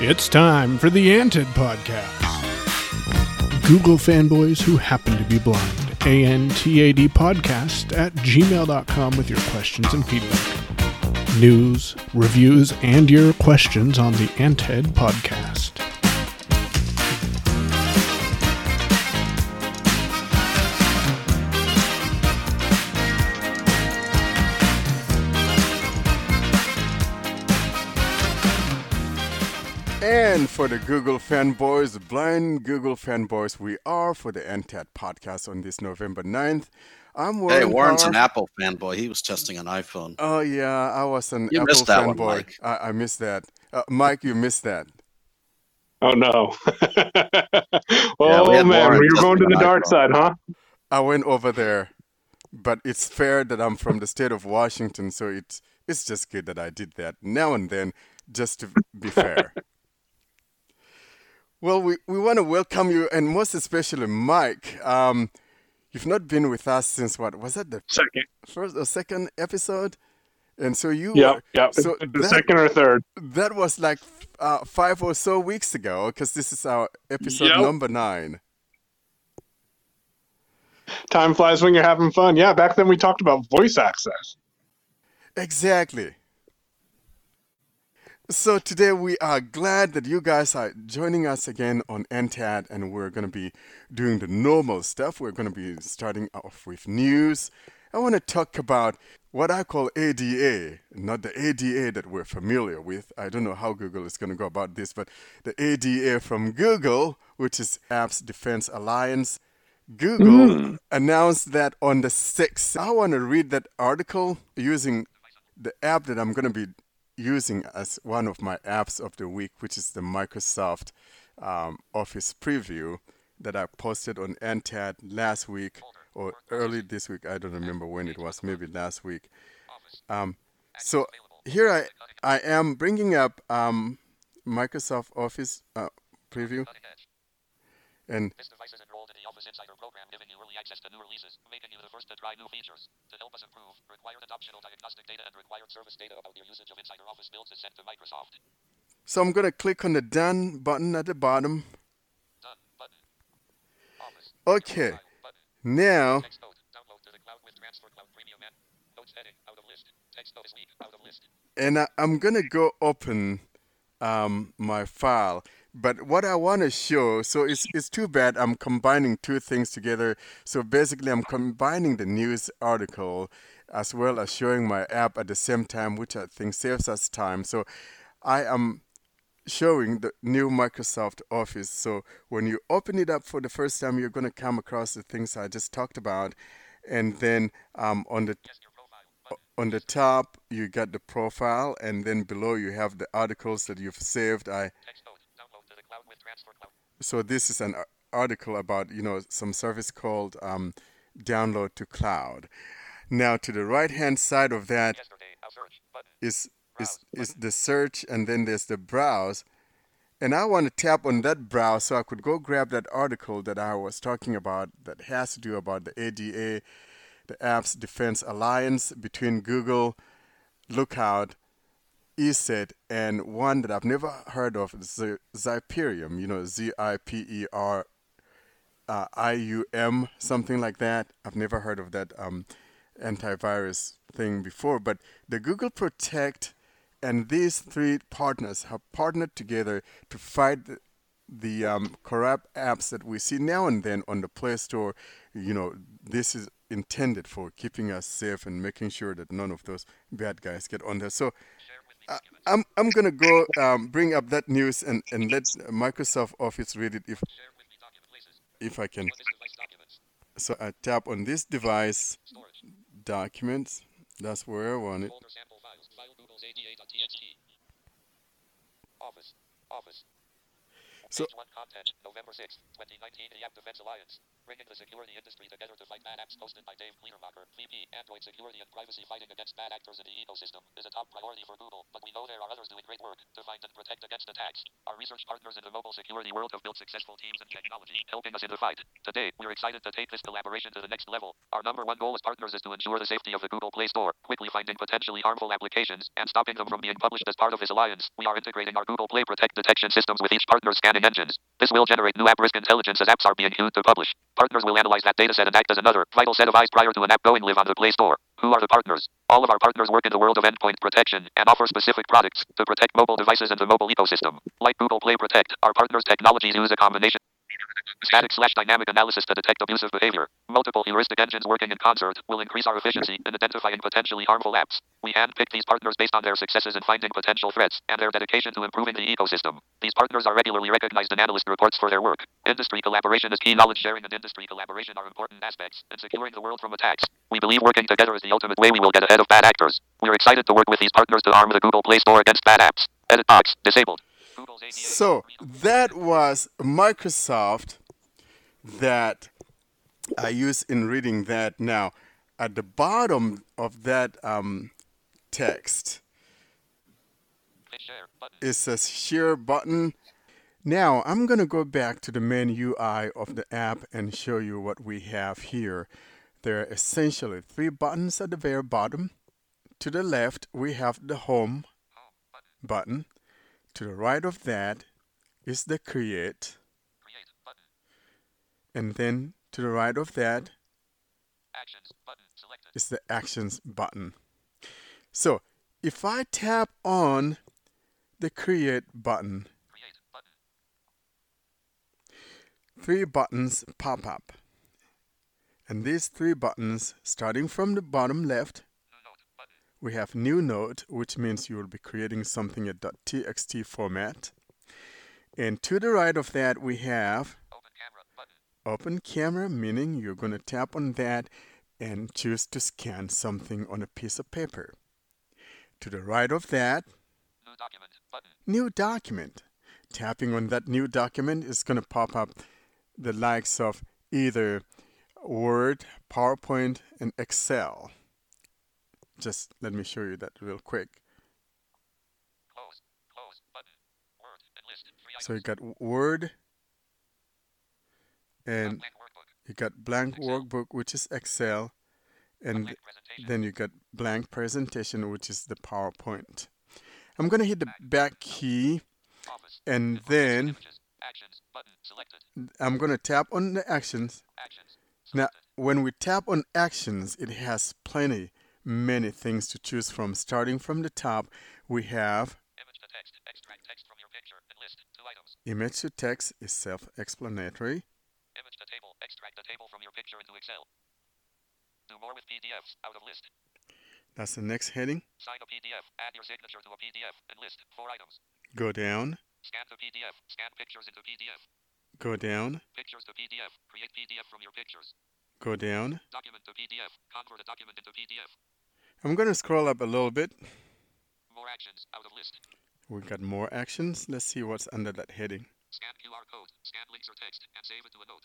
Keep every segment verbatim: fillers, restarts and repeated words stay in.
It's time for the Antad Podcast. Google fanboys who happen to be blind. A N T A D podcast at gmail dot com with your questions and feedback. News, reviews, and your questions on the Antad Podcast. And for the Google fanboys, the blind Google fanboys, we are for the Antad Podcast on this November ninth. I'm Warren. Hey, Warren's Parr. an Apple fanboy. He was testing an iPhone. Oh, yeah, I was an You Apple missed that one, fanboy. Mike. I, I missed that. Uh, Mike, you missed that. Oh, no. Yeah, we oh, had man. Warren Well, you're going to testing the an dark iPhone. side, huh? I went over there, but it's fair that I'm from the state of Washington, so it's, it's just good that I did that now and then, just to be fair. Well, we, we want to welcome you, and most especially Mike. Um, you've not been with us since what? Was that the Second. first or second episode? And so you Yep, were, yep. so the that, second or third. that was like uh, five or so weeks ago, because this is our episode Yep. number nine. Time flies when you're having fun. Yeah, back then we talked about voice access. Exactly. So today we are glad that you guys are joining us again on Antad, and we're going to be doing the normal stuff. We're going to be starting off with news. I want to talk about what I call A D A, not the A D A that we're familiar with. I don't know how Google is going to go about this, but the A D A from Google, which is Apps Defense Alliance. Google Mm. announced that on the sixth. I want to read that article using the app that I'm going to be using as one of my apps of the week, which is the Microsoft um, Office Preview that I posted on Antad last week or early this week. I don't remember when it was, maybe last week. Um, so here I, I am bringing up um, Microsoft Office uh, Preview. And This device is enrolled in the Office Insider program, giving you early access to new releases, making you the first to try new features. To help us improve, required adoptional diagnostic data and required service data about your usage of Insider Office builds is sent to Microsoft. so I'm going to click on the Done button at the bottom. Done. Button. Office. Okay. File. Button. Now, Text note. Download to the cloud with Transfer Cloud Premium and Notes heading. Out of list. Text note is weak. Out of list. and I, I'm going to go open um, my file. But what I want to show, so it's, it's too bad I'm combining two things together. So basically, I'm combining the news article as well as showing my app at the same time, which I think saves us time. So I am showing the new Microsoft Office. So when you open it up for the first time, you're going to come across the things I just talked about. And then um, on the Yes, your profile. Button. on the top, you got the profile, and then below you have the articles that you've saved. I Text note. Download to the cloud with Transfer Cloud. So this is an ar- article about, you know, some service called um, Download to Cloud. Now, to the right-hand side of that Yesterday. Now search. Button. is is Browse. is the search, and then there's the browse. And I want to tap on that browse so I could go grab that article that I was talking about that has to do about the A D A, the Apps Defense Alliance between Google, Lookout, E S E T, and one that I've never heard of, Z- Zyperium, you know, Z I P E R uh, I U M, something like that. I've never heard of that um, antivirus thing before. But the Google Protect and these three partners have partnered together to fight the, the um, corrupt apps that we see now and then on the Play Store. You know, this is intended for keeping us safe and making sure that none of those bad guys get on there. So Share with the uh, document. I'm I'm gonna go um, bring up that news and, and let Microsoft Office read it if Share with the document places. if I can. This device documents. So I tap on this device Storage. documents. That's where I want it. Folder sample files. File Google's A D A.txt. Office. Office. So, Page one content, November sixth, twenty nineteen, the App Defense Alliance. Bringing the security industry together to fight bad apps, hosted by Dave Kleermacher, V P, Android Security and Privacy. Fighting against bad actors in the ecosystem is a top priority for Google, but we know there are others doing great work to find and protect against attacks. Our research partners in the mobile security world have built successful teams and technology, helping us in the fight. Today, we're excited to take this collaboration to the next level. Our number one goal as partners is to ensure the safety of the Google Play Store, quickly finding potentially harmful applications, and stopping them from being published. As part of this alliance, we are integrating our Google Play Protect detection systems with each partner's scanning engines. This will generate new app risk intelligence as apps are being viewed to publish. Partners will analyze that dataset and act as another vital set of eyes prior to an app going live on the Play Store. Who are the partners? All of our partners work in the world of endpoint protection and offer specific products to protect mobile devices and the mobile ecosystem. Like Google Play Protect, our partners' technologies use a combination static slash dynamic analysis to detect abusive behavior. Multiple heuristic engines working in concert will increase our efficiency in identifying potentially harmful apps. We handpick these partners based on their successes in finding potential threats and their dedication to improving the ecosystem. These partners are regularly recognized in analyst reports for their work. Industry collaboration is key. Knowledge sharing and industry collaboration are important aspects in securing the world from attacks. We believe working together is the ultimate way we will get ahead of bad actors. We're excited to work with these partners to arm the Google Play Store against bad apps. Edit box disabled. Google's A D A so that was Microsoft that I use in reading that. Now, at the bottom of that um, text Click share button. is a share button. Now, I'm going to go back to the main U I of the app and show you what we have here. There are essentially three buttons at the very bottom. To the left, we have the Home Home button. button. To the right of that is the Create. Create button. And then to the right of that Actions button selected. is the Actions button. So if I tap on the Create button, Create button. three buttons pop up. And these three buttons, starting from the bottom left, New note button. we have New Note, which means you will be creating something in .txt format. And to the right of that, we have Open camera button. Open Camera, meaning you're going to tap on that and choose to scan something on a piece of paper. To the right of that, New document button. New Document. Tapping on that new document is going to pop up the likes of either Word, PowerPoint, and Excel. Just let me show you that real quick. Close. Close button. Word and list. Three So you items. got Word, and Blank workbook. you got blank Excel. workbook, which is Excel, and Blank presentation. then you got blank presentation, which is the PowerPoint. I'm going to hit the back key, Office. and Information then images. Actions button selected. I'm going to tap on the actions. Actions. Now, Selected. when we tap on actions, it has plenty, many things to choose from. Starting from the top, we have Image to text. Extract text from your picture and list. Two items. image to text is self-explanatory. Image to table. Extract the table from your picture into Excel. Do more with P D Fs. Out of list. That's the next heading. Sign a P D F. Add your signature to a P D F and list. Four items. Go down, Scan to P D F. Scan pictures into P D F. go down, Pictures to P D F. Create P D F from your pictures. go down. Document to P D F. Convert a document into P D F. I'm going to scroll up a little bit. More actions. Out of list. We got more actions. Let's see what's under that heading. Scan Q R code. Scan links or text and save it to a note.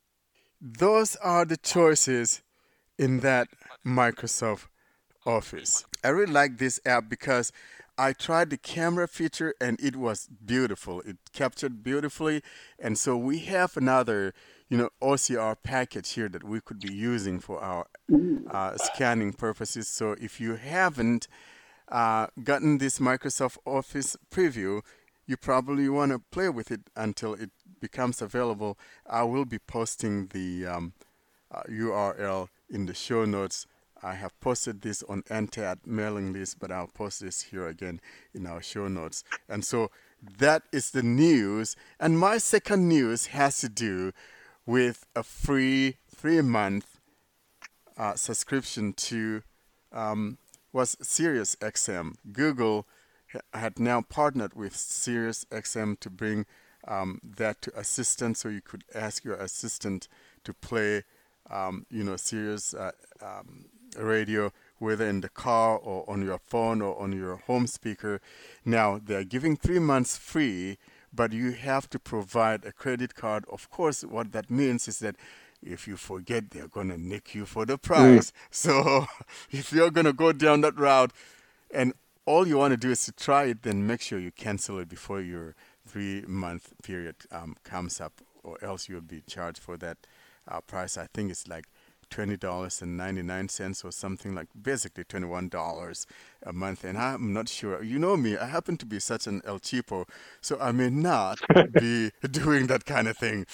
Those are the choices in that Microsoft Office. I really like this app because I tried the camera feature and it was beautiful. It captured beautifully. And so we have another, you know, O C R package here that we could be using for our uh, scanning purposes. So if you haven't uh, gotten this Microsoft Office preview, you probably want to play with it until it becomes available. I will be posting the um, uh, U R L in the show notes. I have posted this on N T A D mailing list, but I'll post this here again in our show notes. And so that is the news. And my second news has to do with a free three-month uh, subscription to um, was SiriusXM. Google ha- had now partnered with SiriusXM to bring um, that to Assistant, so you could ask your assistant to play, um, you know, Sirius uh, um, radio, whether in the car or on your phone or on your home speaker. Now, they're giving three months free, but you have to provide a credit card. Of course, what that means is that if you forget, they're going to nick you for the price. So if you're going to go down that route and all you want to do is to try it, then make sure you cancel it before your three-month period um, comes up, or else you'll be charged for that uh, price. I think it's like twenty dollars and ninety-nine cents or something, like basically twenty-one dollars a month. And I'm not sure. You know me, I happen to be such an El Cheapo, so I may not be doing that kind of thing.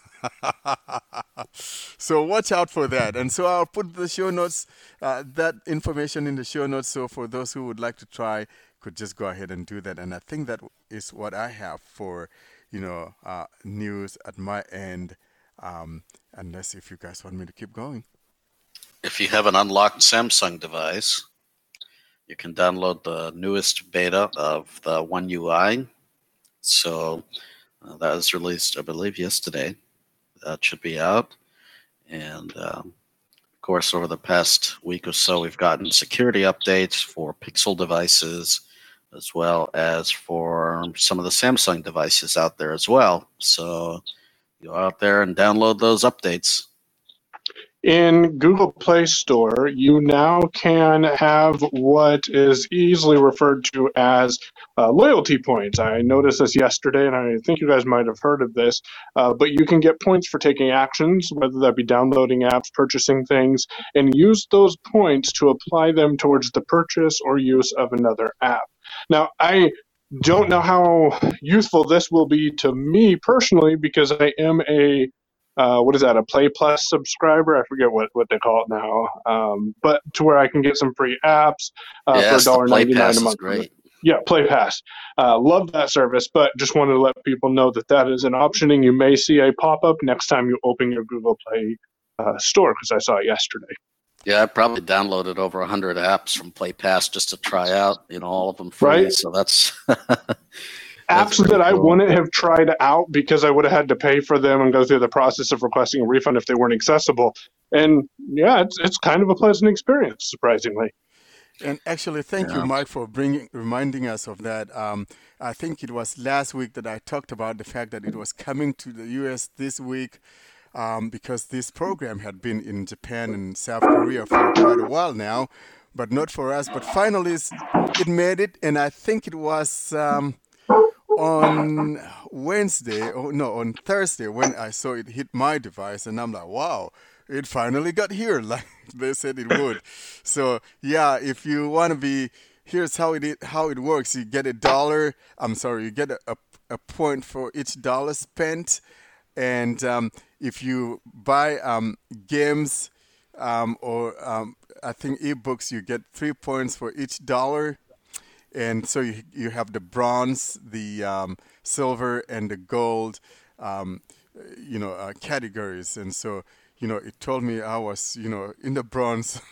So watch out for that. And so I'll put the show notes, uh, that information in the show notes. So for those who would like to try, could just go ahead and do that. And I think that is what I have for, you know, uh, news at my end. Um, unless if you guys want me to keep going. If you have an unlocked Samsung device, you can download the newest beta of the One U I. So uh, that was released, I believe, yesterday. That should be out. And um, of course, over the past week or so, we've gotten security updates for Pixel devices, as well as for some of the Samsung devices out there as well. So go out there and download those updates. In Google Play Store, you now can have what is easily referred to as uh, loyalty points. I noticed this yesterday, and I think you guys might have heard of this, uh, but you can get points for taking actions, whether that be downloading apps, purchasing things, and use those points to apply them towards the purchase or use of another app. Now, I don't know how useful this will be to me personally, because I am a Uh, what is that, a Play Plus subscriber? I forget what, what they call it now. Um, but to where I can get some free apps uh, yes, for one dollar ninety-nine a month. Great. Yeah, Play Pass. Uh, love that service, but just wanted to let people know that that is an option, and you may see a pop-up next time you open your Google Play uh, store, because I saw it yesterday. Yeah, I probably downloaded over one hundred apps from Play Pass just to try out, you know, all of them free. Right. So that's... Apps that I wouldn't have tried out because I would have had to pay for them and go through the process of requesting a refund if they weren't accessible. And yeah, it's it's kind of a pleasant experience, surprisingly. And actually, thank Yeah. you, Mike, for bringing reminding us of that. Um, I think it was last week that I talked about the fact that it was coming to the U S this week, um, because this program had been in Japan and South Korea for quite a while now, but not for us. But finally, it's- it made it, and I think it was... Um, on Wednesday, oh no, on Thursday when I saw it hit my device, and I'm like, wow, it finally got here, like they said it would. So yeah, if you want to be, here's how it i- how it works. You get a dollar. I'm sorry, you get a, a, a point for each dollar spent, and um, if you buy um, games um, or um, I think ebooks, you get three points for each dollar. And so you you have the bronze, the um, silver, and the gold, um, you know, uh, categories. And so, you know, it told me I was, you know, in the bronze,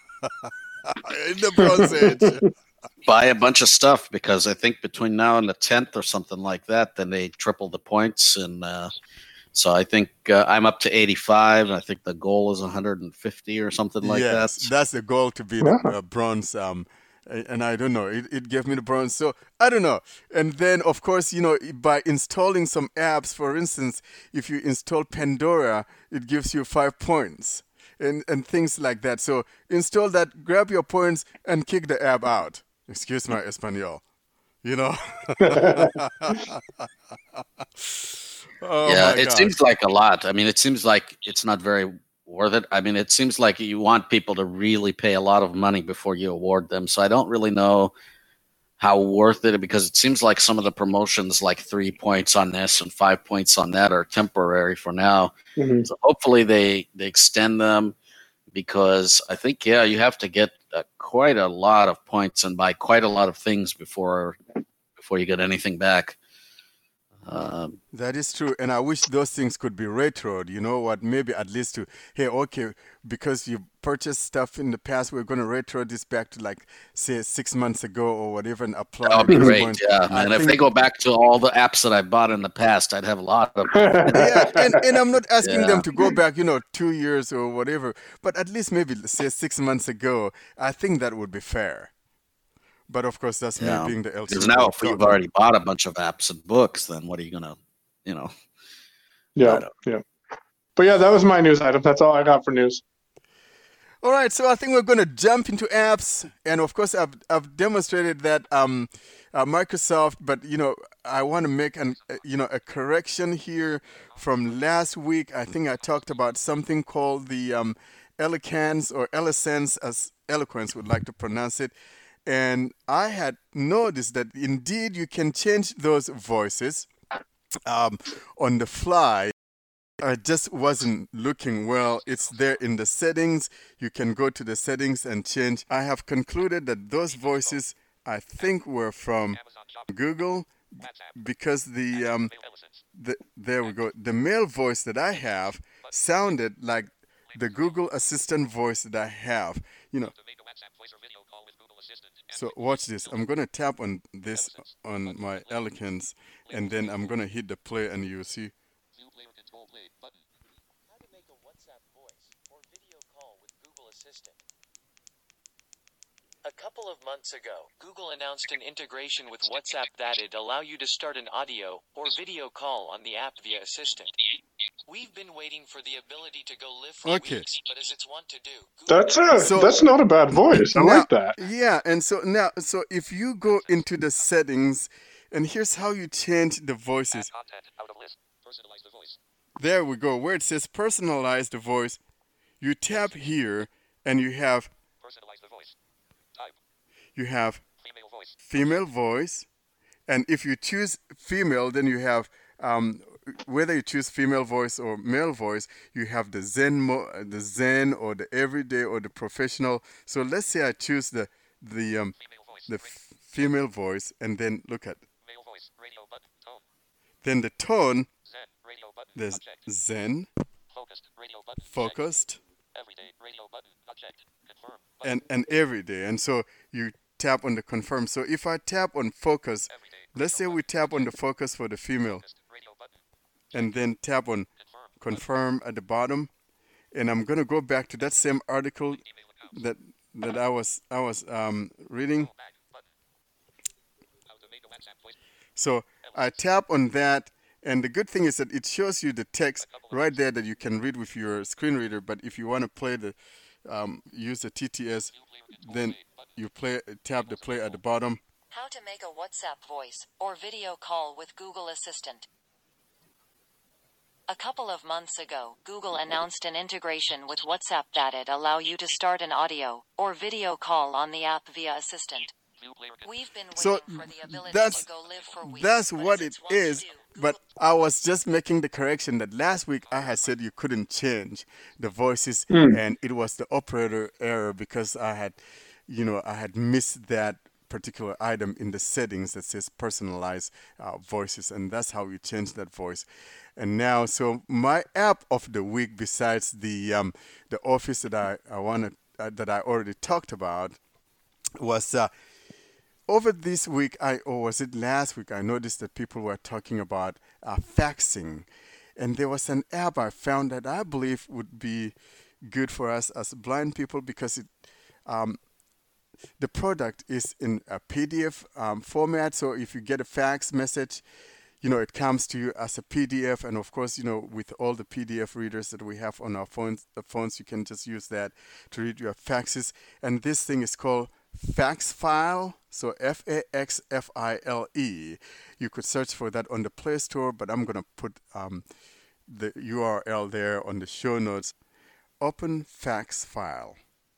in the bronze age. Buy a bunch of stuff, because I think between now and the tenth or something like that, then they triple the points. And uh, so I think uh, I'm up to eighty-five. And I think the goal is one hundred fifty or something like Yes, that. that's the goal, to be the uh, bronze. Um, a- and I don't know, it, it gave me the bronze. So I don't know. And then, of course, you know, by installing some apps, for instance, if you install Pandora, it gives you five points and, and things like that. So install that, grab your points, and kick the app out. Excuse my Espanol. You know? Oh yeah, my it gosh. seems like a lot. I mean, it seems like it's not very worth it. I mean, it seems like you want people to really pay a lot of money before you award them. So I don't really know how worth it, because it seems like some of the promotions, like three points on this and five points on that, are temporary for now. Mhm. So hopefully they, they extend them, because I think, yeah, you have to get uh, quite a lot of points and buy quite a lot of things before before you get anything back. Um, That is true, and I wish those things could be retroed. You know what? Maybe at least to, hey, okay, because you purchased stuff in the past, we're going to retro this back to, like, say, six months ago or whatever, and apply. that would be those great, points. yeah. I And if think- they go back to all the apps that I bought in the past, I'd have a lot of yeah, and, and I'm not asking Yeah. them to go back, you know, two years or whatever, but at least maybe say six months ago. I think that would be fair. But of course, that's Yeah. me being the L T Because E now, if thought. you've already bought a bunch of apps and books, then what are you gonna, you know? Yeah, I don't- yeah. But yeah, that was my news item. That's all I got for news. All right, so I think we're going to jump into apps, and of course, I've I've demonstrated that um, uh, Microsoft, but you know, I want to make an uh, you know a correction here from last week. I think I talked about something called the um, Eloquence or Eloquence, as Eloquence would like to pronounce it, and I had noticed that indeed you can change those voices um, on the fly. I just wasn't looking well. It's there in the settings. You can go to the settings and change. I have concluded that those voices, I think, were from Google because the um, the there we go. The male voice that I have sounded like the Google Assistant voice that I have. You know. So watch this. I'm gonna tap on this on my Eloquence, and then I'm gonna hit the play, and you'll see. How to make a WhatsApp voice or video call with Google Assistant. A couple of months ago, Google announced an integration with WhatsApp that'd allow you to start an audio or video call on the app via Assistant. We've been waiting for the ability to go live for Okay. weeks, but as it's wont to do, Google That's a, So- that's not a bad voice. I Now- like that. Yeah, and so now, so if you go into the settings, and here's how you change the voices. Content out of list. Personalize the voice. There we go. Where it says personalize the voice, you tap here, and you have Personalize the voice. Type. you have Female voice. female voice, and if you choose female, then you have um, whether you choose female voice or male voice, you have the Zen, mo- the Zen, or the everyday, or the professional. So let's say I choose the the um, Female voice. the f- female voice, and then look at Male voice. Radio button. Tone. then the tone. Zen. Radio button. There's Object. Zen, Focused. Radio button. Check. focused, Everyday. Radio button. Object. Confirm. Button. and and everyday. And so you tap on the confirm. So if I tap on focus, Everyday. let's say we tap on the focus for the female, Focused. Radio button. and then tap on Confirm. confirm at the bottom, and I'm gonna go back to that same article Email account. that that I was I was um, reading. Back. Button. How to make a WhatsApp voice. So I tap on that, and the good thing is that it shows you the text right there that you can read with your screen reader. But if you want to play the um, use the T T S, then you play tap the play at the bottom. How to make a WhatsApp voice or video call with Google Assistant. A couple of months ago, Google announced an integration with WhatsApp that'd allow you to start an audio or video call on the app via Assistant. View player. con- We've been waiting So for the ability that's- to go live for weeks. That's but what as it it's wont to is. do, But Google- I was just making the correction that last week I had said you couldn't change the voices, Hmm. and it was the operator error because I had, you know, I had missed that particular item in the settings that says personalized uh, voices, and that's how you change that voice. And now, so my app of the week, besides the um, the Office that I I wanted uh, that I already talked about, was. Uh, over this week, I or was it last week? I noticed that people were talking about uh, faxing, and there was an app I found that I believe would be good for us as blind people because it, um, the product is in a P D F um, format. So if you get a fax message, you know it comes to you as a P D F, and of course, you know with all the P D F readers that we have on our phones, the phones you can just use that to read your faxes. And this thing is called FaxFile, so F A X F I L E. You could search for that on the Play Store, but I'm going to put um, the U R L there on the show notes. Open FaxFile.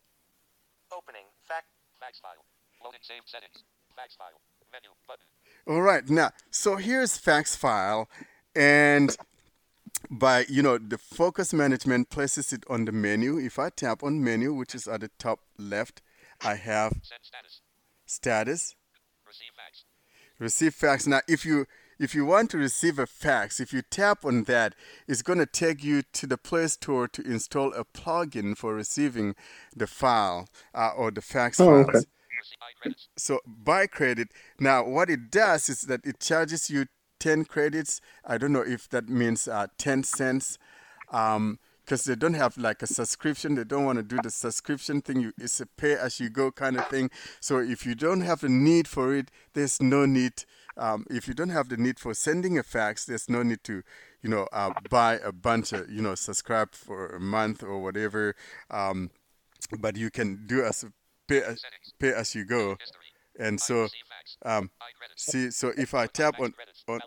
Opening. Fact. Fax file. Loading saved settings. Fax file. Menu. Button. All right, now, so here's FaxFile, and by, you know, the focus management places it on the menu. If I tap on menu, which is at the top left, I have Send status. status. Receive fax. Receive fax. Now, if you if you want to receive a fax, if you tap on that, it's going to take you to the Play Store to install a plugin for receiving the file uh, or the fax Oh, files. okay. Receive buy credits. So buy credit. Now, what it does is that it charges you ten credits. I don't know if that means uh, ten cents um, because they don't have like a subscription. They don't want to do the subscription thing. You, it's a pay as you go kind of thing. So if you don't have the need for it, there's no need. Um, if you don't have the need for sending a fax, there's no need to, you know, uh, buy a bunch of, you know, subscribe for a month or whatever. Um, but you can do as pay as, pay as you go. And so, um, see, so if I tap on, on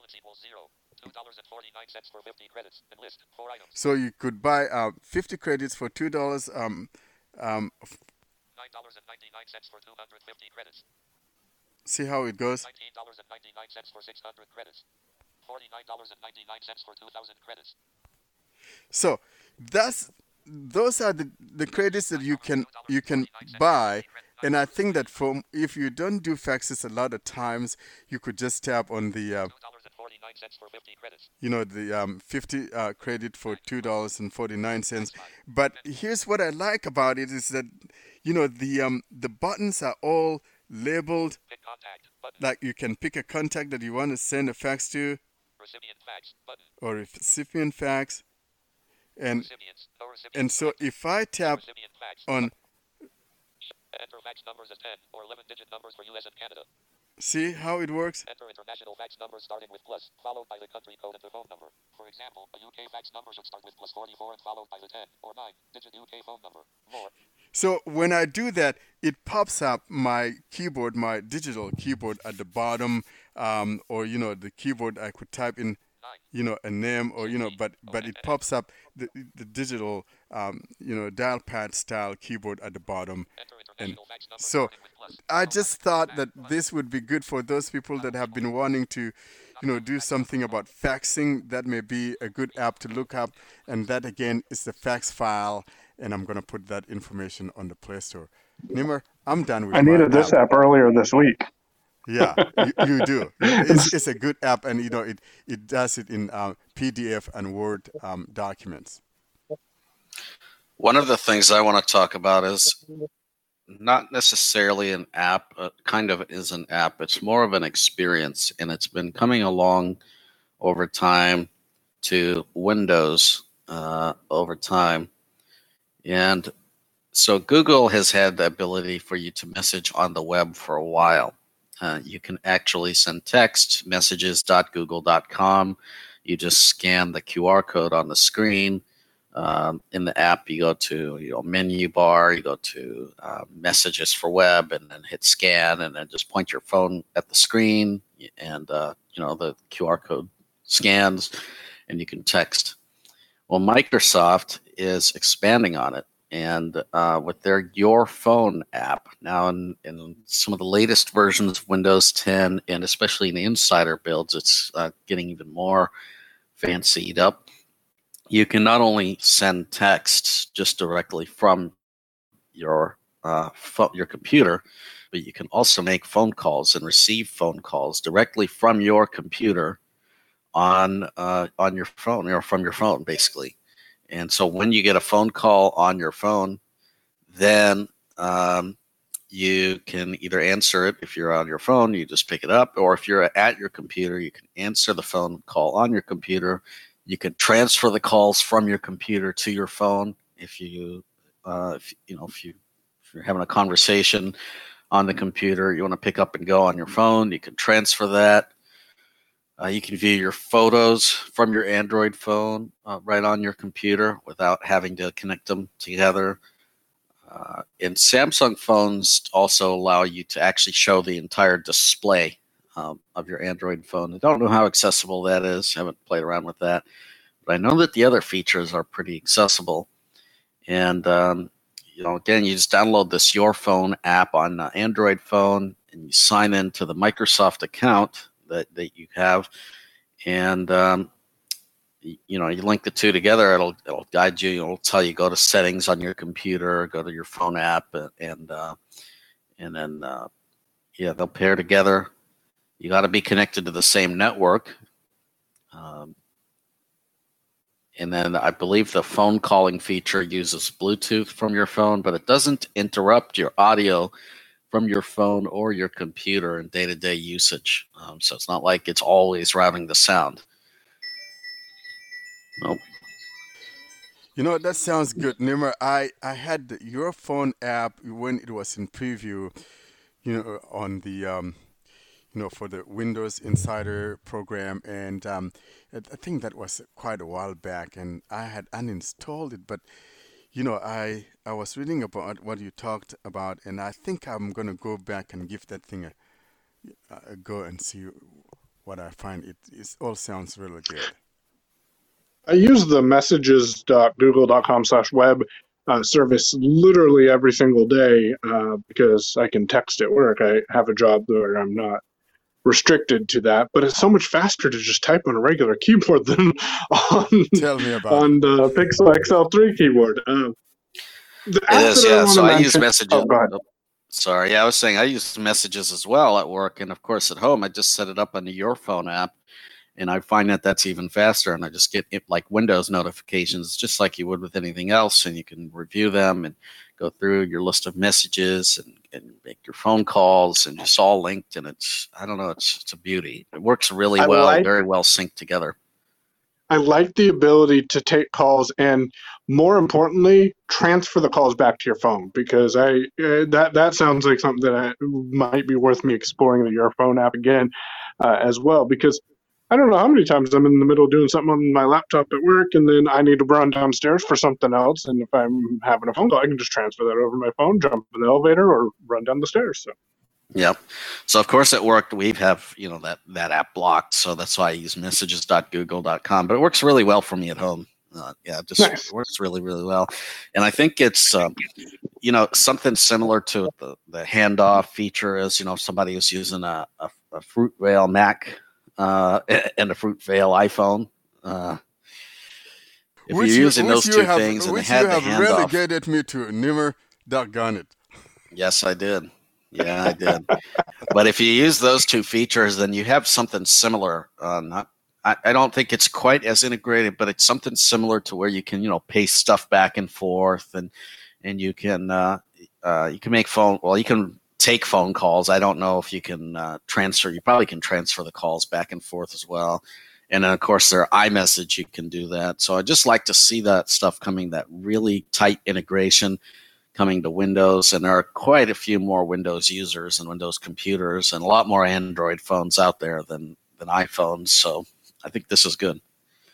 so you could buy uh, fifty credits for two dollars. Um, um, nine dollars and ninety-nine cents for two hundred fifty credits. See how it goes? nineteen dollars and ninety-nine cents for six hundred credits. forty-nine dollars and ninety-nine cents for two thousand credits. So that's those are the, the credits that you can you can buy. And I think that from if you don't do faxes a lot of times, you could just tap on the uh, you know the um, fifty uh, credit for two dollars and forty-nine cents. But here's what I like about it is that you know the um, the buttons are all labeled. Like you can pick a contact that you want to send a fax to, recipient fax button, or recipient fax, and and so if I tap on. Enter fax numbers as ten or eleven digit numbers for U S and Canada. See how it works? Enter international fax numbers starting with plus, followed by the country code and the phone number. For example, a U K fax number should start with plus forty-four and followed by the ten or nine digit U K phone number. More. So when I do that, it pops up my keyboard, my digital keyboard at the bottom, um, or you know the keyboard I could type in, you know, a name or you know, but but it pops up the the digital, um, you know, dial pad style keyboard at the bottom. And so I just thought that this would be good for those people that have been wanting to, you know, do something about faxing. That may be a good app to look up. And that, again, is the fax file. And I'm going to put that information on the Play Store. Nimmer, I'm done with I my needed this app earlier this week. Yeah, you, you do. It's, it's a good app. And, you know, it, it does it in uh, P D F and Word um, documents. One of the things I want to talk about is not necessarily an app, uh, kind of is an app. It's more of an experience, and it's been coming along over time to Windows uh, over time. And so Google has had the ability for you to message on the web for a while. Uh, you can actually send text, messages dot google dot com. You just scan the Q R code on the screen. Um, in the app, you go to you know menu bar, you go to uh, messages for web, and then hit scan, and then just point your phone at the screen, and uh, you know the Q R code scans, and you can text. Well, Microsoft is expanding on it, and uh, with their Your Phone app now, in, in some of the latest versions of Windows ten, and especially in the Insider builds, it's uh, getting even more fancied up. You can not only send texts just directly from your uh, fo- your computer, but you can also make phone calls and receive phone calls directly from your computer on uh, on your phone or from your phone, basically. And so when you get a phone call on your phone, then um, you can either answer it if you're on your phone, you just pick it up, or if you're at your computer, you can answer the phone call on your computer. You can transfer the calls from your computer to your phone if you, uh, if, you know, if you if you're having a conversation on the computer, you want to pick up and go on your phone. You can transfer that. Uh, you can view your photos from your Android phone uh, right on your computer without having to connect them together. Uh, and Samsung phones also allow you to actually show the entire display Um, of your Android phone. I don't know how accessible that is. I haven't played around with that. But I know that the other features are pretty accessible. And, um, you know, again, you just download this Your Phone app on the Android phone, and you sign into the Microsoft account that, that you have. And, um, you know, you link the two together. It'll it'll guide you. It'll tell you go to settings on your computer, go to your phone app, and, uh, and then, uh, yeah, they'll pair together. You got to be connected to the same network. Um, and then I believe the phone calling feature uses Bluetooth from your phone, but it doesn't interrupt your audio from your phone or your computer in day-to-day usage. Um, so it's not like it's always routing the sound. Nope. You know, that sounds good. Nimmer, I, I had the, your phone app when it was in preview, you know, on the, um, you know, for the Windows Insider program. And um, I I think that was quite a while back. And I had uninstalled it. But, you know, I, I was reading about what you talked about. And I think I'm going to go back and give that thing a, a go and see what I find. It, it all sounds really good. I use the messages dot google dot com slash web uh, service literally every single day uh, because I can text at work. I have a job where I'm not restricted to that, but it's so much faster to just type on a regular keyboard than on Tell me about it. on the Pixel X L three keyboard. Uh, the It app is, that I yeah. want So to I use mention. messages. Oh, go ahead. oh, Sorry, yeah, I was saying I use messages as well at work, and of course at home I just set it up on the Your Phone app, and I find that that's even faster. And I just get it, like Windows notifications, just like you would with anything else, and you can review them and go through your list of messages and, and make your phone calls, and it's all linked. And it's I don't know, it's it's a beauty. It works really I well, like very well synced together. I like the ability to take calls and, more importantly, transfer the calls back to your phone because I uh, that that sounds like something that I, might be worth me exploring the Your Phone app again uh, as well because I don't know how many times I'm in the middle of doing something on my laptop at work and then I need to run downstairs for something else, and if I'm having a phone call, I can just transfer that over my phone, jump in the elevator, or run down the stairs. So. Yep. So of course at work we have, you know, that, that app blocked. So that's why I use messages dot google dot com, but it works really well for me at home. Uh, yeah, it just Nice. works really, really well. And I think it's, um, you know, something similar to the, the handoff feature is, you know, if somebody is using a, a, a Fruitvale Mac uh, and a Fruitvale iPhone. Uh, if Which you're you, using which those you two have, things and they which you had the have handoff. relegated me to Nimmer, doggone it. Yes, I did. Yeah, I did. But if you use those two features, then you have something similar. Uh, not, I, I don't think it's quite as integrated, but it's something similar to where you can, you know, paste stuff back and forth, and and you can uh, uh, you can make phone. Well, you can take phone calls. I don't know if you can uh, transfer. You probably can transfer the calls back and forth as well. And then, of course, their iMessage, you can do that. So I just like to see that stuff coming, that really tight integration coming to Windows, and there are quite a few more Windows users and Windows computers and a lot more Android phones out there than, than iPhones. So I think this is good.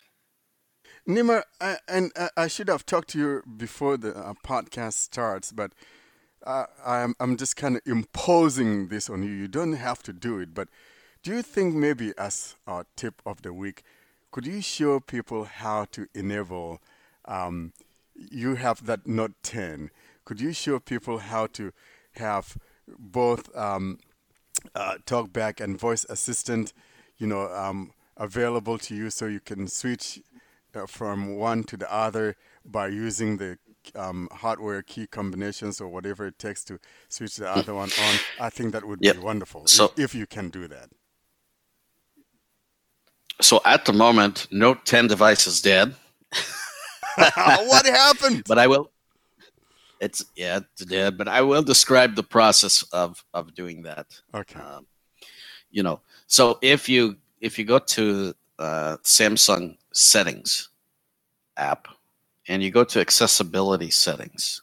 Nimmer, I, and I, I should have talked to you before the uh, podcast starts, but uh, I'm, I'm just kind of imposing this on you. You don't have to do it, but do you think maybe as our tip of the week, could you show people how to enable, um, you have that Note ten, could you show people how to have both um, uh, TalkBack and Voice Assistant, you know, um, available to you so you can switch uh, from one to the other by using the um, hardware key combinations or whatever it takes to switch the other one on? I think that would Yep. be wonderful So- if, if you can do that. So at the moment, Note ten device is dead. What happened? But I will. It's yeah, it's dead. But I will describe the process of of doing that. Okay. Um, you know, so if you if you go to uh, Samsung settings app and you go to accessibility settings,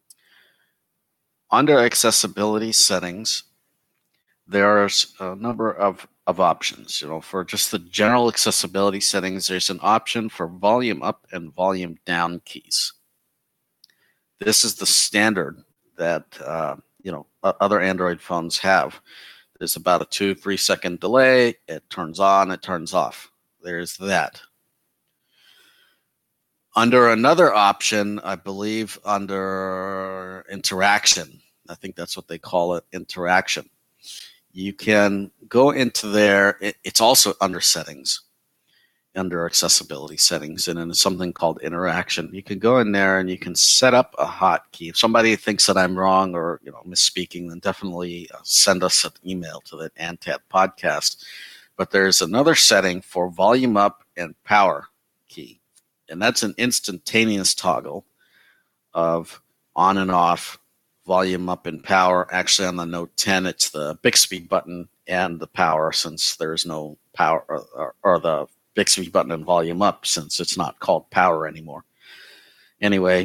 under accessibility settings, there's a number of of options. You know, for just the general accessibility settings, there's an option for volume up and volume down keys. This is the standard that uh, you know o- other Android phones have. There's about a two three second delay. It turns on, it turns off. There's that. Under another option, I believe under interaction, I think that's what they call it, interaction. You can go into there. It, it's also under settings, under accessibility settings, and then something called interaction. You can go in there and you can set up a hotkey. If somebody thinks that I'm wrong or you know misspeaking, then definitely uh, send us an email to the A N T A D podcast. But there's another setting for volume up and power key, and that's an instantaneous toggle of on and off, volume up and power. Actually, on the Note ten, it's the Bixby button and the power, since there's no power, or, or, or the Bixby button and volume up, since it's not called power anymore. anyway,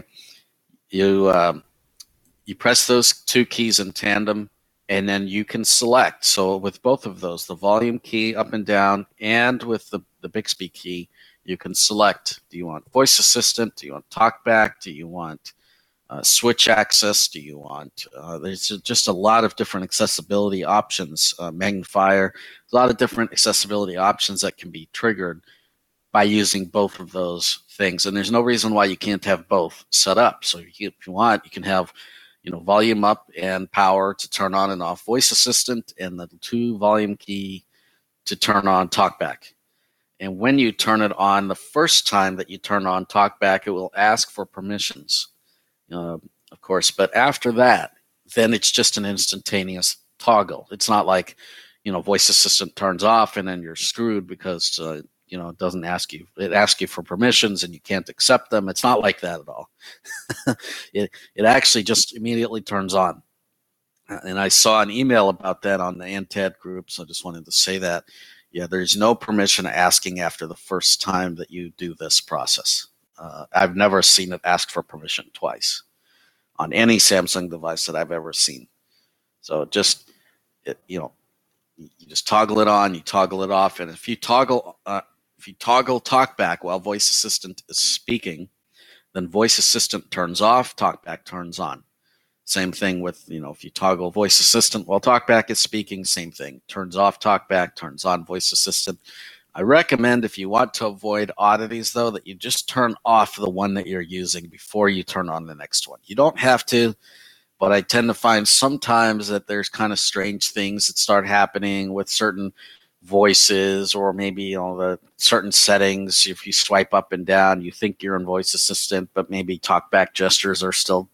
you um, you press those two keys in tandem, and then you can select. So with both of those, the volume key up and down, and with the, the Bixby key, you can select, do you want voice assistant? Do you want talkback? Do you want uh, switch access? Do you want, uh, there's just a lot of different accessibility options, uh, magnifier, a lot of different accessibility options that can be triggered by using both of those things. And there's no reason why you can't have both set up. So if you, if you want, you can have, you know, volume up and power to turn on and off voice assistant, and the two volume key to turn on talkback. And when you turn it on, the first time that you turn on talkback, it will ask for permissions, uh, of course. But after that, then it's just an instantaneous toggle. It's not like, you know, voice assistant turns off and then you're screwed because, uh, you know, it doesn't ask you. It asks you for permissions and you can't accept them. It's not like that at all. it it actually just immediately turns on. And I saw an email about that on the A N T A D group, so I just wanted to say that. Yeah, there's no permission asking after the first time that you do this process. Uh, I've never seen it ask for permission twice on any Samsung device that I've ever seen. So just, it, you know, you just toggle it on, you toggle it off, and if you toggle, uh, if you toggle talkback while voice assistant is speaking, then voice assistant turns off, talkback turns on. Same thing with, you know, if you toggle voice assistant while talkback is speaking, same thing. Turns off talkback, turns on voice assistant. I recommend, if you want to avoid oddities, though, that you just turn off the one that you're using before you turn on the next one. You don't have to, but I tend to find sometimes that there's kind of strange things that start happening with certain voices, or maybe, you know, the certain settings. If you swipe up and down, you think you're in voice assistant, but maybe talkback gestures are still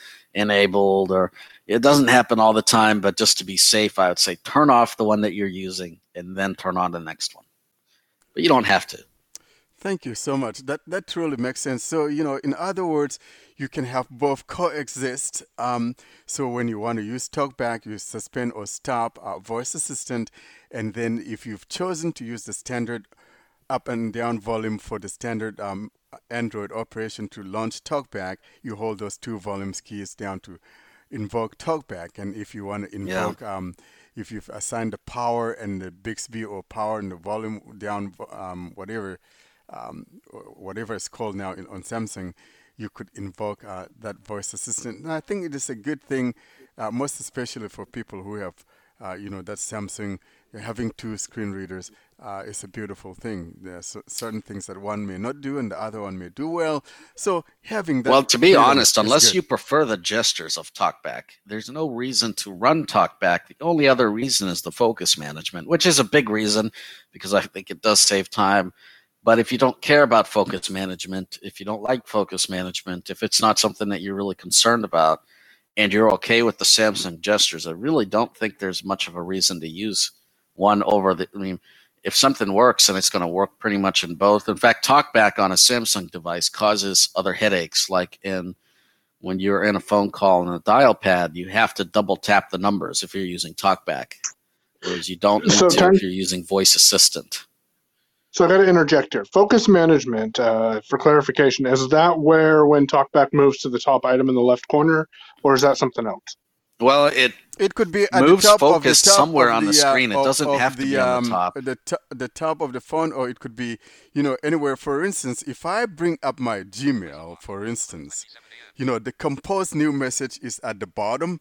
enabled, or it doesn't happen all the time, but just to be safe, I would say turn off the one that you're using and then turn on the next one. But you don't have to. Thank you so much. That that truly makes sense. So, you know, in other words, you can have both coexist. Um, so when you want to use talkback, you suspend or stop uh, voice assistant, and then if you've chosen to use the standard up and down volume for the standard um, Android operation to launch talkback, you hold those two volumes keys down to invoke talkback. And if you want to invoke, yeah. um, if you've assigned the power and the Bixby or power and the volume down, um, whatever, um, whatever it's called now in, on Samsung, you could invoke uh, that voice assistant. And I think it is a good thing, uh, most especially for people who have, uh, you know, that Samsung. Having two screen readers uh, is a beautiful thing. There are so, certain things that one may not do and the other one may do well. So having that. Well, to be honest, unless you prefer the gestures of TalkBack, there's no reason to run TalkBack. The only other reason is the focus management, which is a big reason because I think it does save time. But if you don't care about focus management, if you don't like focus management, if it's not something that you're really concerned about, and you're okay with the Samsung gestures, I really don't think there's much of a reason to use one over the, I mean, if something works, and it's going to work pretty much in both. In fact, TalkBack on a Samsung device causes other headaches, like in when you're in a phone call and a dial pad, you have to double tap the numbers if you're using TalkBack, whereas you don't need so to can, if you're using voice assistant. So I got to interject here. Focus management, uh, for clarification, is that where when TalkBack moves to the top item in the left corner, or is that something else? Well, it It could be at moves the top focus of the top somewhere of on the, the uh, screen. It of, doesn't of have to the, be on um, the top. The, to- the top of the phone, or it could be, you know, anywhere. For instance, if I bring up my Gmail, for instance, you know, the compose new message is at the bottom,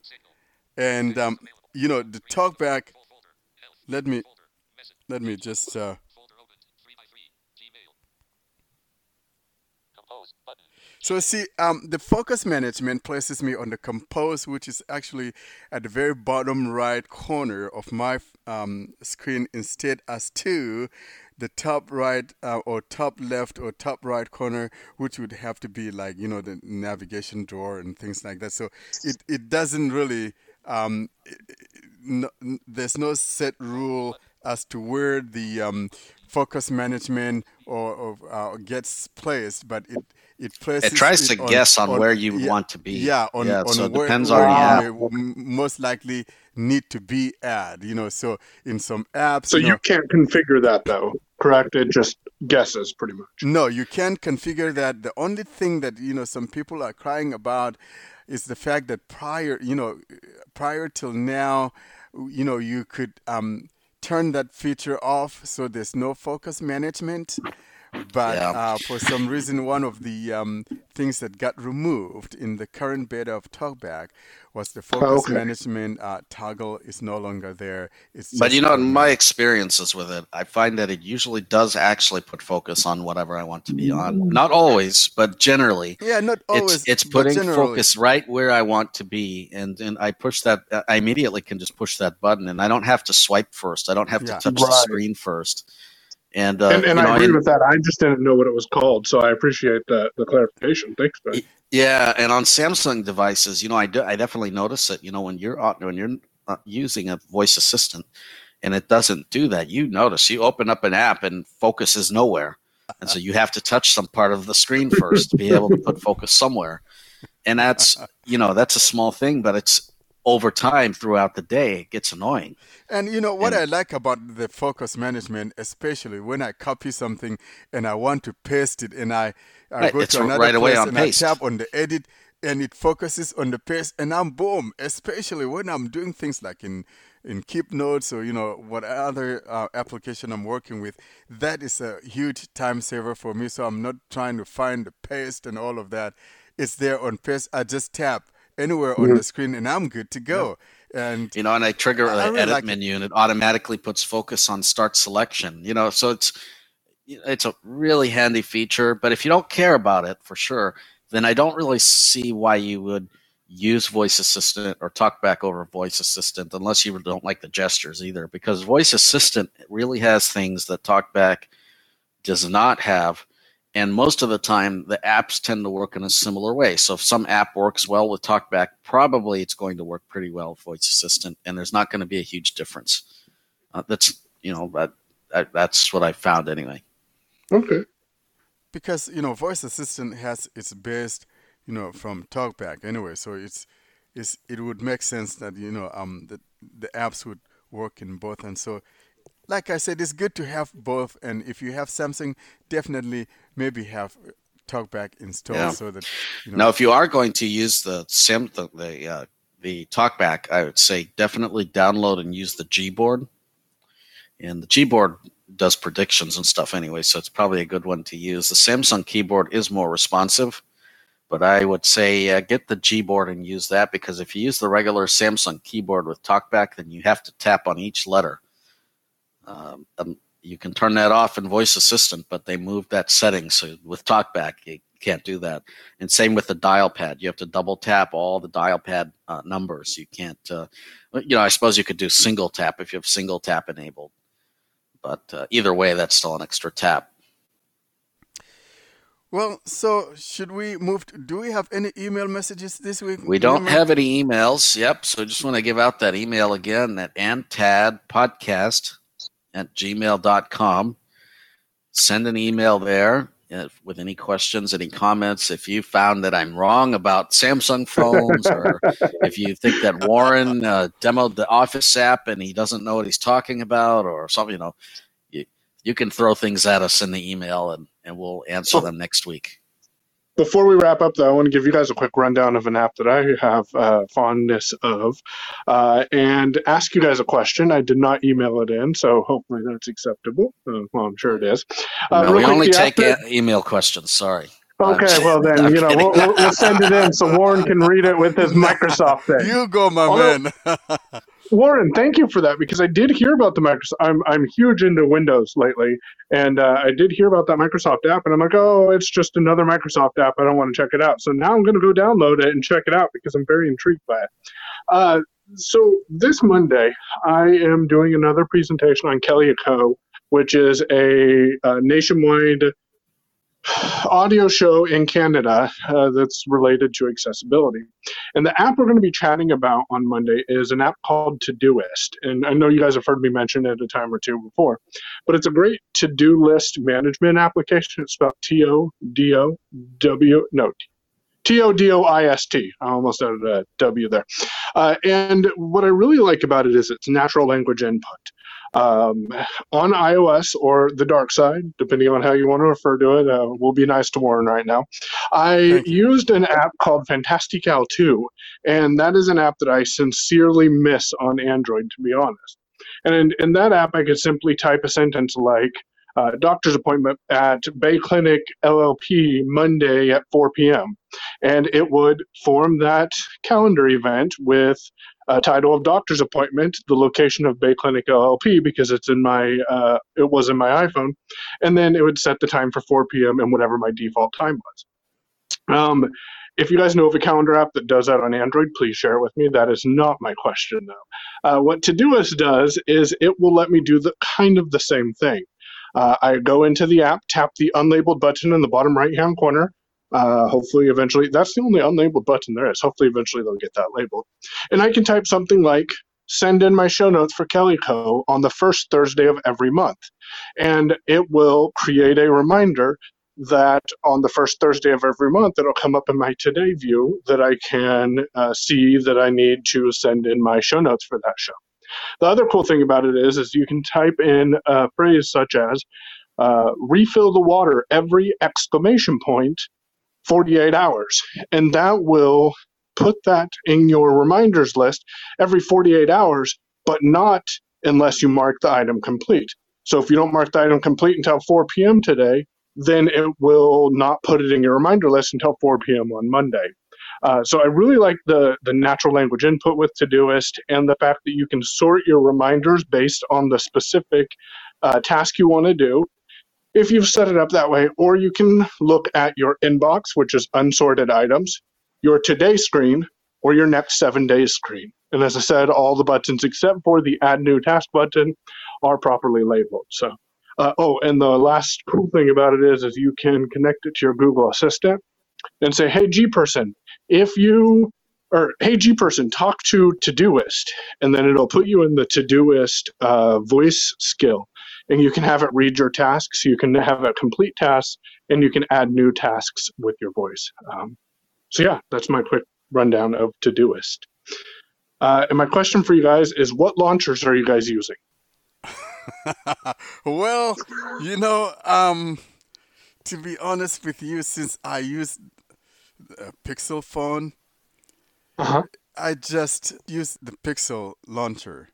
and um, you know, the talkback. Let me let me just. Uh, So see, um, the focus management places me on the compose, which is actually at the very bottom right corner of my um, screen, instead as to the top right uh, or top left or top right corner, which would have to be like, you know, the navigation drawer and things like that. So it, it doesn't really, um, it, no, there's no set rule as to where the um, focus management or, or uh, gets placed, but it It, it tries to it on, guess on, on where you yeah, want to be. Yeah, on, yeah, on so it where, depends where on you the may most likely need to be at. You know, so in some apps. So you, you know, can't configure that though, correct? It just guesses, pretty much. No, you can't configure that. The only thing that, you know, some people are crying about is the fact that prior, you know, prior till now, you know, you could um, turn that feature off so there's no focus management. But Yeah. uh, for some reason, one of the um, things that got removed in the current beta of TalkBack was the focus Okay. management uh, toggle is no longer there. It's But just you know, in for my now. experiences with it, I find that it usually does actually put focus on whatever I want to be on. Not always, but generally, Yeah, not it's always, it's but putting generally. focus right where I want to be, and and I push that. I immediately can just push that button, and I don't have to swipe first. I don't have to Yeah. touch the Right. screen first. And uh, And and you know, I agree and with that. I just didn't know what it was called, so I appreciate the, the clarification. Thanks, Ben. Y- Yeah, and on Samsung devices, you know, I do, I definitely notice it. You know, when you're out, when you're uh, using a voice assistant, and it doesn't do that, you notice you open up an app and focus is nowhere, and so you have to touch some part of the screen first to be able to put focus somewhere. And that's, you know, that's a small thing, but it's over time throughout the day it gets annoying. And you know what And I like about the focus management, especially when I copy something and I want to paste it, and I, I right, go it's to another right away place on and I paste. tap on the edit, and it focuses on the paste, and I'm boom. Especially when I'm doing things like in in Keep Notes or you know what other uh, application I'm working with, that is a huge time saver for me. So I'm not trying to find the paste and all of that. It's there on paste. I just tap anywhere on Mhm. the screen, and I'm good to go. And You know, and I trigger I I the really edit like it. menu, and it automatically puts focus on start selection. You know, so it's it's a really handy feature. But if you don't care about it, for sure, then I don't really see why you would use Voice Assistant or talk back over Voice Assistant unless you don't like the gestures either. Because Voice Assistant really has things that TalkBack does not have. And most of the time, the apps tend to work in a similar way. So if some app works well with TalkBack, probably it's going to work pretty well with Voice Assistant, and there's not going to be a huge difference. Uh, that's you know that, that that's what I found anyway. Okay. Because you know voice assistant has its based you know from talkback anyway, so it's it's it would make sense that you know um the, the apps would work in both. And so like I said, it's good to have both, and if you have Samsung, definitely maybe have talkback installed Yeah. so that you know Now, if you are going to use the sim the the, uh, the TalkBack, I would say definitely download and use the Gboard. And the Gboard does predictions and stuff anyway, so it's probably a good one to use. The Samsung keyboard is more responsive, but I would say uh, get the Gboard and use that, because if you use the regular Samsung keyboard with TalkBack, then you have to tap on each letter. Um, um, you can turn that off in Voice Assistant, but they moved that setting, so with TalkBack you can't do that. And same with the dial pad. You have to double tap all the dial pad uh, numbers. You can't, uh, you know, I suppose you could do single tap if you have single tap enabled. But uh, either way, that's still an extra tap. well, so should we move to, do we have any email messages this week? We don't William? have any emails. Yep. So I just want to give out that email again, that antadpodcast at gmail dot com. Send an email there uh, with any questions, any comments. If you found that I'm wrong about Samsung phones, or if you think that Warren uh, demoed the Office app and he doesn't know what he's talking about, or something, you know, you, you can throw things at us in the email, and, and we'll answer them next week. Before we wrap up, though, I want to give you guys a quick rundown of an app that I have uh, fondness of, uh, and ask you guys a question. I did not email it in, so hopefully that's acceptable. Uh, well, I'm sure it is. Uh, No, real we quick, only the take app that- a- email questions. Sorry. Okay, I'm- well then, I'm you know, kidding. we'll, we'll, we'll send it in so Warren can read it with his Microsoft thing. You go, my Although- man. Warren, thank you for that, because I did hear about the Microsoft. I'm I'm huge into Windows lately, and uh, I did hear about that Microsoft app, and I'm like, oh, it's just another Microsoft app. I don't want to check it out. So now I'm going to go download it and check it out because I'm very intrigued by it. Uh, so this Monday, I am doing another presentation on Kelly and Co., which is a, a nationwide audio show in Canada uh, that's related to accessibility. And the app we're going to be chatting about on Monday is an app called Todoist. And I know you guys have heard me mention it a time or two before, but it's a great to-do list management application. It's spelled T O D O W, no, T O D O I S T. I almost added a W there. Uh, and what I really like about it is its natural language input. Um, on iOS or the dark side, depending on how you want to refer to it, uh, we'll be nice to Warren right now. I used an app called Fantastical two, and that is an app that I sincerely miss on Android, to be honest. And in, in that app, I could simply type a sentence like, uh, doctor's appointment at Bay Clinic L L P Monday at four p.m. And it would form that calendar event with a title of doctor's appointment, the location of Bay Clinic L L P because it's in my, uh, it was in my iPhone, and then it would set the time for four p.m. and whatever my default time was. Um, if you guys know of a calendar app that does that on Android, please share it with me. That is not my question, though. Uh, what Todoist does is it will let me do the kind of the same thing. Uh, I go into the app, tap the unlabeled button in the bottom right-hand corner. Uh, hopefully, eventually, that's the only unlabeled button there is. Hopefully, eventually, they'll get that labeled. And I can type something like, send in my show notes for Kellyco on the first Thursday of every month. And it will create a reminder that on the first Thursday of every month, it'll come up in my Today view that I can uh, see that I need to send in my show notes for that show. The other cool thing about it is, is you can type in a phrase such as, uh, refill the water every exclamation point forty-eight hours. And that will put that in your reminders list every forty-eight hours, but not unless you mark the item complete. So if you don't mark the item complete until four p.m. today, then it will not put it in your reminder list until four p.m. on Monday. Uh, so I really like the, the natural language input with Todoist and the fact that you can sort your reminders based on the specific uh, task you want to do if you've set it up that way, or you can look at your inbox, which is unsorted items, your today screen, or your next seven days screen. And as I said, all the buttons except for the add new task button are properly labeled. So, uh, oh, and the last cool thing about it is, is you can connect it to your Google Assistant and say, hey, G person, if you, or hey, G person, talk to Todoist, and then it'll put you in the Todoist uh, voice skill. And you can have it read your tasks, you can have it complete tasks, and you can add new tasks with your voice. Um, so yeah, that's my quick rundown of Todoist. Uh, and my question for you guys is, what launchers are you guys using? Well, you know, um, to be honest with you, since I use a Pixel phone, Uh-huh. I just use the Pixel launcher.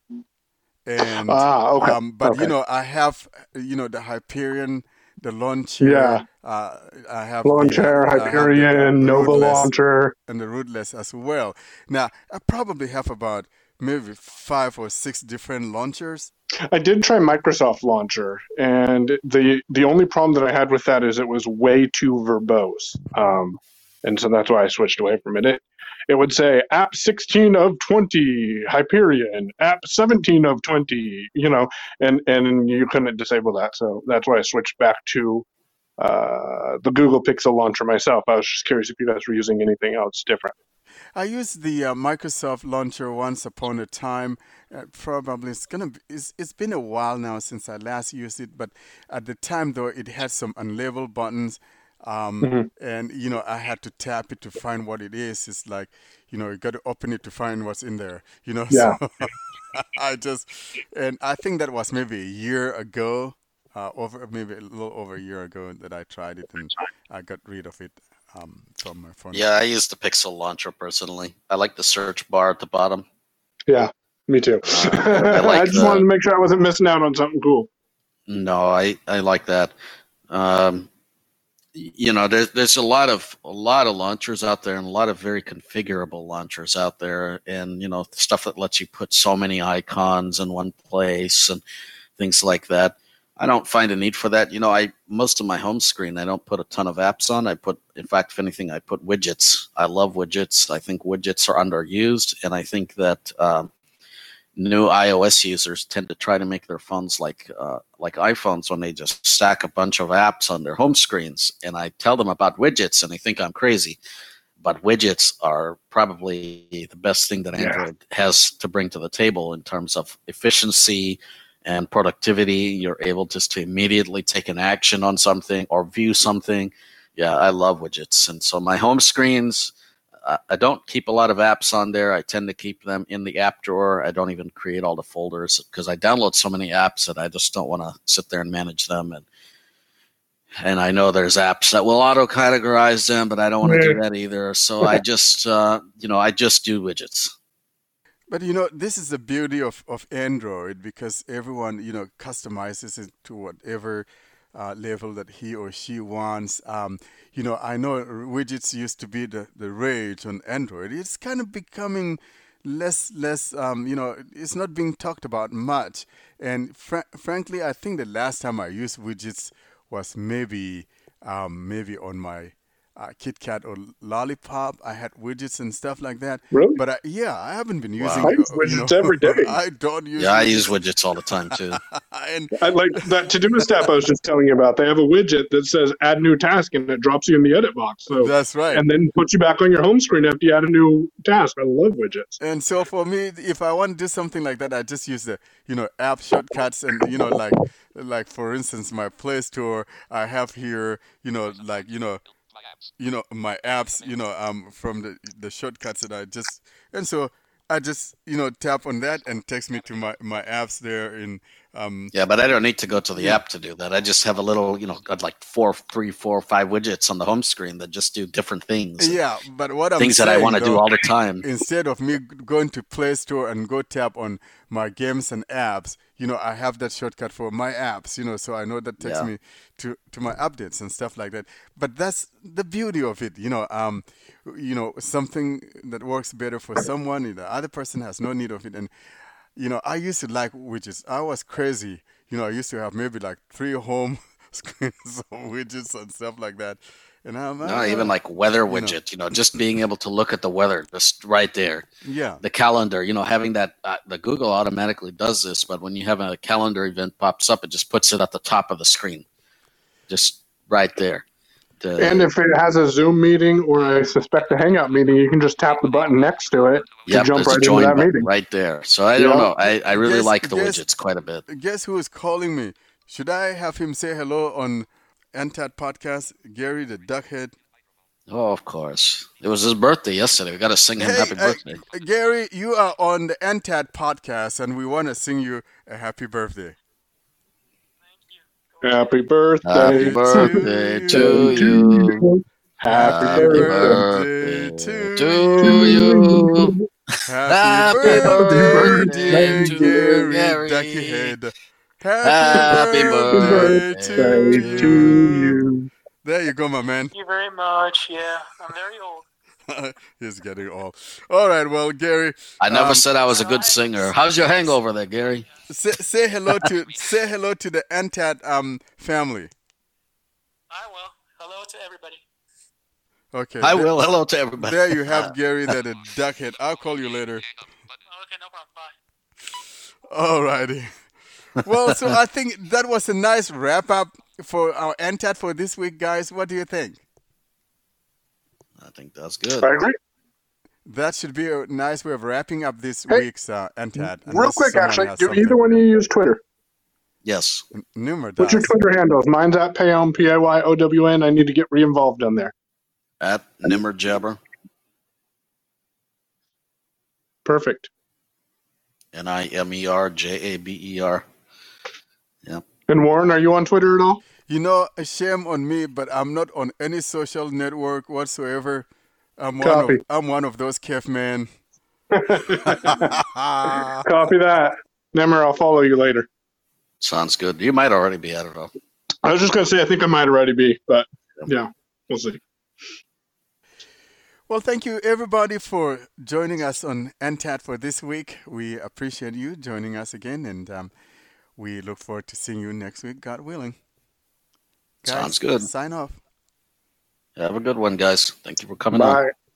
And Ah, okay. um, but okay. you know, I have you know the Hyperion, the Launcher. Yeah. Uh, I have Launcher, the, I have Hyperion, the Nova Rootless Launcher. and the Rootless as well. Now, I probably have about maybe five or six different launchers. I did try Microsoft Launcher, and the the only problem that I had with that is it was way too verbose, um, and so that's why I switched away from it. It it would say app sixteen of twenty Hyperion, app seventeen of twenty, you know, and and you couldn't disable that, so that's why I switched back to uh, the Google Pixel Launcher myself. I was just curious if you guys were using anything else different. I used the uh, Microsoft Launcher once upon a time. Uh, probably it's gonna be, it's, it's been a while now since I last used it, but at the time though it had some unlabeled buttons, um, Mm-hmm. and you know I had to tap it to find what it is. It's like you know you got to open it to find what's in there. You know, Yeah. so I just and I think that was maybe a year ago, uh, over maybe a little over a year ago that I tried it and I got rid of it um, from my phone. Yeah, I use the Pixel Launcher personally. I like the search bar at the bottom. Yeah, me too. Uh, I like I just the- wanted to make sure I wasn't missing out on something cool. No, I, I like that. Um, y- you know, there's there's a lot of a lot of launchers out there, and a lot of very configurable launchers out there, and you know, stuff that lets you put so many icons in one place and things like that. I don't find a need for that. You know, I most of my home screen I don't put a ton of apps on. I put, in fact, if anything, I put widgets. I love widgets. I think widgets are underused, and I think that um, new iOS users tend to try to make their phones like uh, like iPhones when they just stack a bunch of apps on their home screens. And I tell them about widgets, and they think I'm crazy. But widgets are probably the best thing that Yeah. Android has to bring to the table in terms of efficiency and productivity. You're able just to immediately take an action on something or view something Yeah, I love widgets. And so my home screens, uh, I don't keep a lot of apps on there. I tend to keep them in the app drawer. I don't even create all the folders because I download so many apps that I just don't want to sit there and manage them. And and I know there's apps that will auto-categorize them, but I don't want to Yeah. do that either. So I just, uh, you know, I just do widgets. But you know, this is the beauty of, of Android because everyone, you know, customizes it to whatever uh, level that he or she wants. Um, you know, I know widgets used to be the, the rage on Android. It's kind of becoming less, less, um, you know, it's not being talked about much. And fr- frankly, I think the last time I used widgets was maybe, um, maybe on my uh, KitKat or Lollipop. I had widgets and stuff like that. Really? But I, yeah, I haven't been Wow. using I use uh, you know, widgets every day. I don't use Yeah, I widgets. use widgets all the time too. and I like that Todoist app I was just telling you about. They have a widget that says add new task and it drops you in the edit box. So that's right. and then puts you back on your home screen after you add a new task. I love widgets. And so for me, if I want to do something like that, I just use the, you know, app shortcuts and, you know, like, like for instance, my Play Store, I have here, you know, like, you know, My apps. you know, my apps, you know, um, from the, the shortcuts that I just, and so I just, you know, tap on that and takes me to my, my apps there in, um, Yeah, but I don't need to go to the Yeah. app to do that. I just have a little, you know, got like four, three, four, five widgets on the home screen that just do different things. yeah, but what I'm Things that I saying, want to do though, all the time. instead of me g- going to Play Store and go tap on my games and apps, you know, I have that shortcut for my apps, you know, so I know that takes Yeah. me to, to my updates and stuff like that. But that's the beauty of it, you know, um, you know, something that works better for someone, the other person has no need of it. And, you know, I used to like widgets. I was crazy. You know, I used to have maybe like three home screens of widgets and stuff like that. And I'm, No, even like weather you know. widget, you know, just being able to look at the weather just right there. yeah. The calendar, you know, having that, uh, the Google automatically does this, but when you have a calendar event pops up, it just puts it at the top of the screen, just right there. The- And if it has a Zoom meeting or I suspect a Hangout meeting, you can just tap the button next to it to Yep, jump there's a right into join that button meeting. right there. So I don't Yeah. know. I, I really Guess- like the guess- widgets quite a bit. Guess who is calling me? Should I have him say hello on N T A T podcast? Gary the Duckhead. Oh, of course. It was his birthday yesterday. We got to sing him Hey, happy uh, birthday. Gary, you are on the N T A T podcast, and we want to sing you a happy birthday. Happy birthday, Happy birthday to you. Happy, Happy birthday. birthday to you. Happy Happy birthday, birthday to Gary Gary. Duckhead. Happy Happy birthday birthday to Birthday to to you. you. There you go, my man. Thank you very much. Yeah, I'm very old. He's getting all. All right, well, Gary, I never Um, said I was a good singer. How's your hangover there, Gary? say, say hello to say hello to the N T A T um family. I will. Hello to everybody. Okay. I there- will. Hello to everybody. There you have Gary, that a duckhead. I'll call you later. Okay, no problem. Bye. All righty. Well, so I think that was a nice wrap up for our N T A T for this week, guys. What do you think? I think that's good. I agree. That should be a nice way of wrapping up this Hey, week's uh, N T A T. Real unless quick, someone actually, has do something. either one of you use Twitter? Yes. Numer What's your does. Twitter handles? Mine's at Payon, P A Y O W N. I need to get re-involved on there. At Nimmer Jabber. Perfect. N I M E R J A B E R. And Warren, are you on Twitter at all? You know, shame on me, but I'm not on any social network whatsoever. I'm one of Copy. I'm one of those cavemen. Copy that. Nemmer, I'll follow you later. Sounds good. You might already be at it, though. I was just going to say, I think I might already be, but yeah, we'll see. Well, thank you everybody for joining us on N T A T for this week. We appreciate you joining us again, and um, we look forward to seeing you next week, God willing. Guys, Sounds good. Sign off. Have a good one, guys. Thank you for coming on. Bye.